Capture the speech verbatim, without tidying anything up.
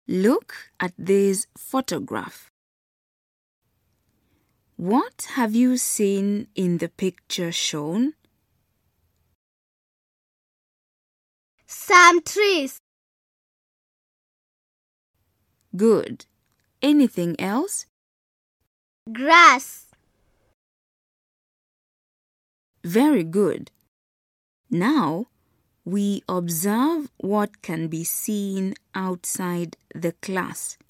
Look at this photograph. What have you seen in the picture shown? Some trees. Good. Anything else? Grass. Very good. Now, we observe what can be seen outside the class.